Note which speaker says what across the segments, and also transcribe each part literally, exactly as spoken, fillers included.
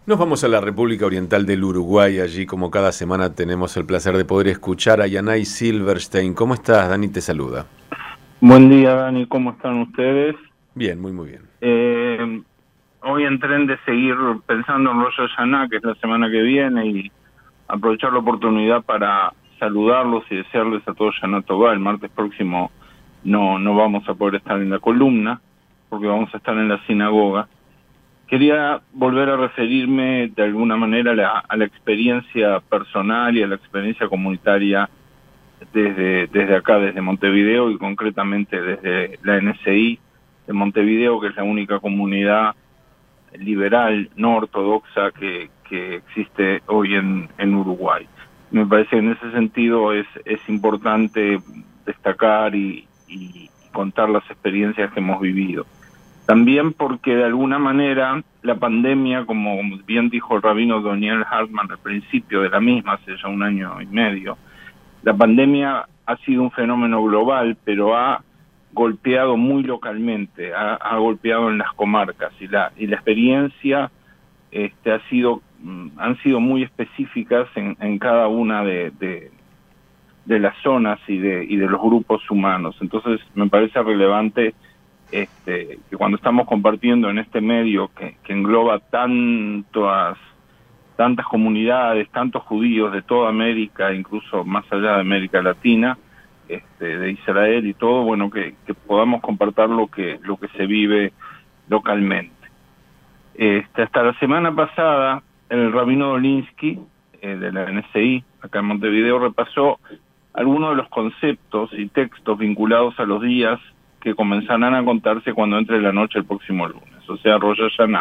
Speaker 1: Nos vamos a la República Oriental del Uruguay. Allí, como cada semana, tenemos el placer de poder escuchar a Yanay Silverstein. ¿Cómo estás? Dani te saluda.
Speaker 2: Buen día, Dani. ¿Cómo están ustedes?
Speaker 1: Bien, muy, muy bien.
Speaker 2: Eh, hoy en tren de seguir pensando en Rosh Hashanah, que es la semana que viene, y aprovechar la oportunidad para saludarlos y desearles a todos Shana Tová. El martes próximo no, no vamos a poder estar en la columna, porque vamos a estar en la sinagoga. Quería volver a referirme de alguna manera a la, a la experiencia personal y a la experiencia comunitaria desde, desde acá, desde Montevideo, y concretamente desde la N S I de Montevideo, que es la única comunidad liberal no ortodoxa que, que existe hoy en, en Uruguay. Me parece que en ese sentido es, es importante destacar y, y contar las experiencias que hemos vivido. También porque de alguna manera la pandemia, como bien dijo el rabino Daniel Hartman al principio de la misma, hace ya un año y medio, la pandemia ha sido un fenómeno global, pero ha golpeado muy localmente, ha, ha golpeado en las comarcas, y la, y la experiencia este, ha sido, han sido muy específicas en, en cada una de, de, de las zonas y de, y de los grupos humanos. Entonces me parece relevante Este, que cuando estamos compartiendo en este medio que, que engloba tantas, tantas comunidades, tantos judíos de toda América, incluso más allá de América Latina, este, de Israel y todo, bueno, que, que podamos compartir lo que, lo que se vive localmente. Este, hasta la semana pasada, el rabino Dolinsky, eh, de la N S I, acá en Montevideo, repasó algunos de los conceptos y textos vinculados a los días que comenzarán a contarse cuando entre la noche el próximo lunes, o sea, Rosh Hashanah.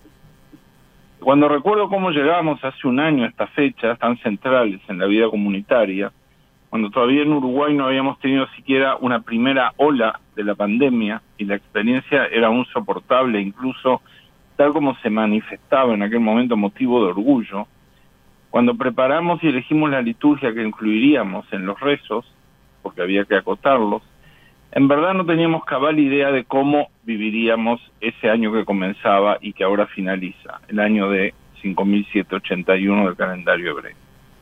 Speaker 2: Cuando recuerdo cómo llegamos hace un año a estas fechas tan centrales en la vida comunitaria, cuando todavía en Uruguay no habíamos tenido siquiera una primera ola de la pandemia y la experiencia era aún soportable, incluso tal como se manifestaba en aquel momento motivo de orgullo, cuando preparamos y elegimos la liturgia que incluiríamos en los rezos, porque había que acotarlos, en verdad no teníamos cabal idea de cómo viviríamos ese año que comenzaba y que ahora finaliza, el año de cinco mil setecientos ochenta y uno del calendario hebreo.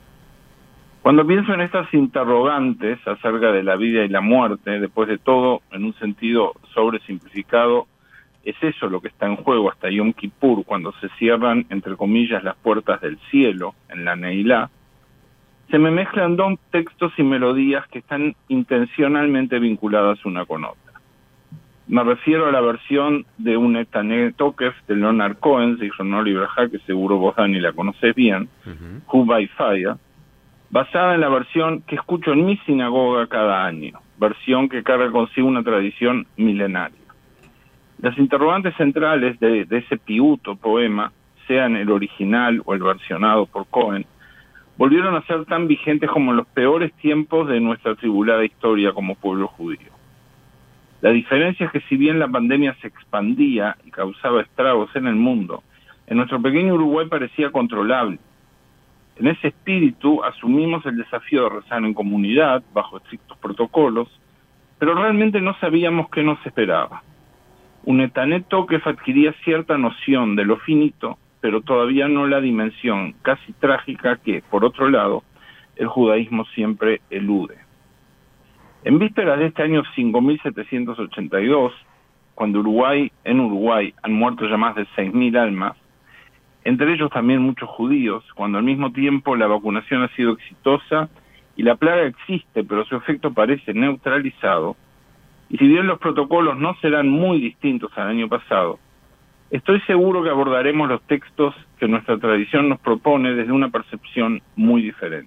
Speaker 2: Cuando pienso en estas interrogantes acerca de la vida y la muerte, después de todo, en un sentido sobresimplificado, es eso lo que está en juego hasta Yom Kippur, cuando se cierran, entre comillas, las puertas del cielo en la Neilá. Se me mezclan dos textos y melodías que están intencionalmente vinculadas una con otra. Me refiero a la versión de un Etané Tokef de Leonard Cohen, Zichrono Libraja, que seguro vos, Dani, la conocés bien, uh-huh. Who by Fire, basada en la versión que escucho en mi sinagoga cada año, versión que carga consigo una tradición milenaria. Las interrogantes centrales de, de ese piuto poema, sean el original o el versionado por Cohen, volvieron a ser tan vigentes como en los peores tiempos de nuestra tribulada historia como pueblo judío. La diferencia es que si bien la pandemia se expandía y causaba estragos en el mundo, en nuestro pequeño Uruguay parecía controlable. En ese espíritu asumimos el desafío de rezar en comunidad, bajo estrictos protocolos, pero realmente no sabíamos qué nos esperaba. Un Etané Tokef adquiría cierta noción de lo finito, pero todavía no la dimensión casi trágica que, por otro lado, el judaísmo siempre elude. En vísperas de este año cinco mil setecientos ochenta y dos, cuando Uruguay, en Uruguay han muerto ya más de seis mil almas, entre ellos también muchos judíos, cuando al mismo tiempo la vacunación ha sido exitosa y la plaga existe, pero su efecto parece neutralizado, y si bien los protocolos no serán muy distintos al año pasado, estoy seguro que abordaremos los textos que nuestra tradición nos propone desde una percepción muy diferente.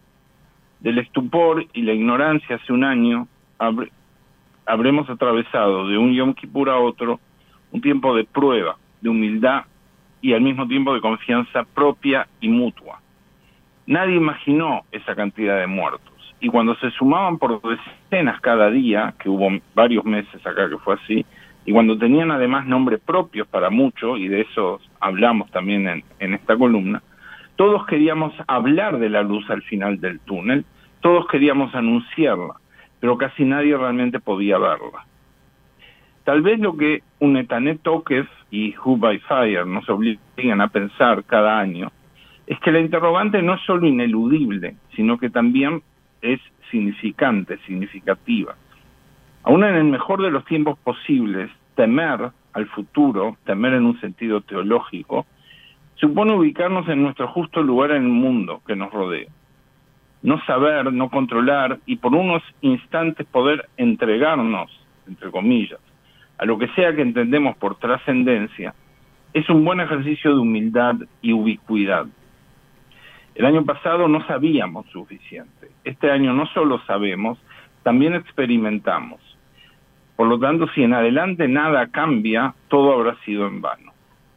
Speaker 2: Del estupor y la ignorancia hace un año, habre, habremos atravesado de un Yom Kippur a otro un tiempo de prueba, de humildad y al mismo tiempo de confianza propia y mutua. Nadie imaginó esa cantidad de muertos, y cuando se sumaban por decenas cada día, que hubo varios meses acá que fue así, y cuando tenían además nombres propios para muchos, y de eso hablamos también en, en esta columna, todos queríamos hablar de la luz al final del túnel, todos queríamos anunciarla, pero casi nadie realmente podía verla. Tal vez lo que un Etané Tokef y Who by Fire nos obligan a pensar cada año, es que la interrogante no es solo ineludible, sino que también es significante, significativa. Aún en el mejor de los tiempos posibles, temer al futuro, temer en un sentido teológico, supone ubicarnos en nuestro justo lugar en el mundo que nos rodea. No saber, no controlar y por unos instantes poder entregarnos, entre comillas, a lo que sea que entendemos por trascendencia, es un buen ejercicio de humildad y ubicuidad. El año pasado no sabíamos suficiente. Este año no solo sabemos, también experimentamos. Por lo tanto, si en adelante nada cambia, todo habrá sido en vano.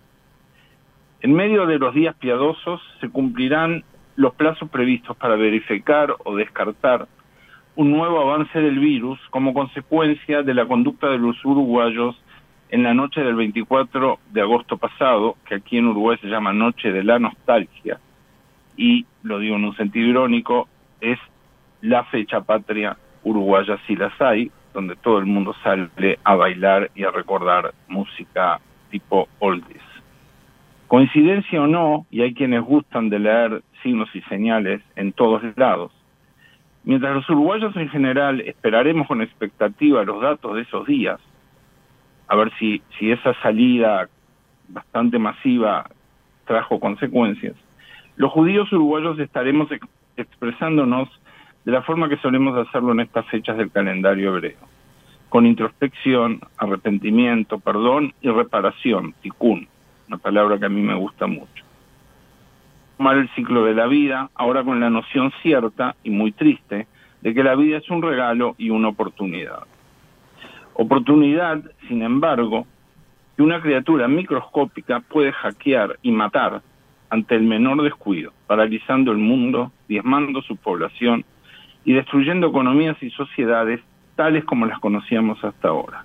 Speaker 2: En medio de los días piadosos se cumplirán los plazos previstos para verificar o descartar un nuevo avance del virus como consecuencia de la conducta de los uruguayos en la noche del veinticuatro de agosto pasado, que aquí en Uruguay se llama Noche de la Nostalgia, y, lo digo en un sentido irónico, es la fecha patria uruguaya si las hay, donde todo el mundo sale a bailar y a recordar música tipo oldies. Coincidencia o no, y hay quienes gustan de leer signos y señales en todos lados, mientras los uruguayos en general esperaremos con expectativa los datos de esos días, a ver si, si esa salida bastante masiva trajo consecuencias, los judíos uruguayos estaremos ex expresándonos de la forma que solemos hacerlo en estas fechas del calendario hebreo, con introspección, arrepentimiento, perdón y reparación, tikkun, una palabra que a mí me gusta mucho. Tomar el ciclo de la vida, ahora con la noción cierta y muy triste de que la vida es un regalo y una oportunidad. Oportunidad, sin embargo, que una criatura microscópica puede hackear y matar ante el menor descuido, paralizando el mundo, diezmando su población y destruyendo economías y sociedades tales como las conocíamos hasta ahora.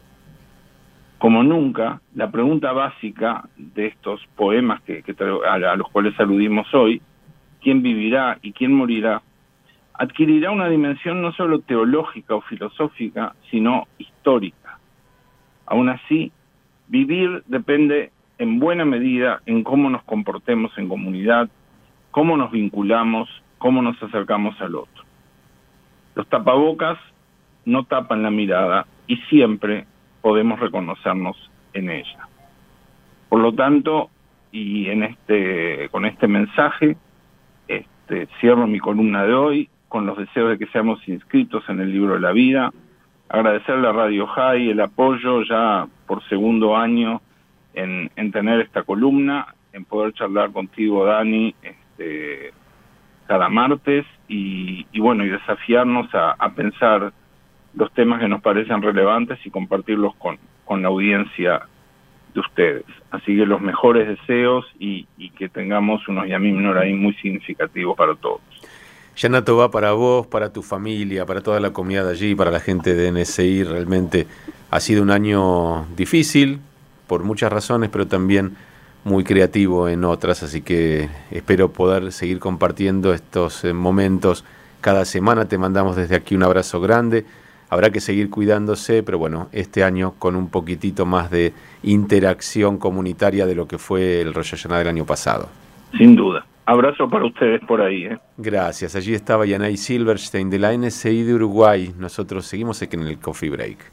Speaker 2: Como nunca, la pregunta básica de estos poemas que, que a, a los cuales aludimos hoy, ¿quién vivirá y quién morirá?, adquirirá una dimensión no solo teológica o filosófica, sino histórica. Aún así, vivir depende en buena medida en cómo nos comportemos en comunidad, cómo nos vinculamos, cómo nos acercamos al otro. Los tapabocas no tapan la mirada y siempre podemos reconocernos en ella. Por lo tanto, y en este, con este mensaje, este, cierro mi columna de hoy con los deseos de que seamos inscritos en el libro de la vida, agradecerle a Radio High el apoyo ya por segundo año en, en tener esta columna, en poder charlar contigo, Dani, este, cada martes, y, y bueno, y desafiarnos a, a pensar los temas que nos parecen relevantes y compartirlos con, con la audiencia de ustedes. Así que los mejores deseos y, y que tengamos unos Yamim Noraim muy significativos para todos.
Speaker 1: Shana Tová para vos, para tu familia, para toda la comunidad allí, para la gente de N S I. Realmente ha sido un año difícil por muchas razones, pero también muy creativo en otras, así que espero poder seguir compartiendo estos eh, momentos cada semana. Te mandamos desde aquí un abrazo grande. Habrá que seguir cuidándose, pero bueno, este año con un poquitito más de interacción comunitaria de lo que fue el Rosh Hashanah del año pasado.
Speaker 2: Sin duda. Abrazo para ustedes por ahí. ¿eh?
Speaker 1: Gracias. Allí estaba Yanai Silverstein de la N S I de Uruguay. Nosotros seguimos aquí en el Coffee Break.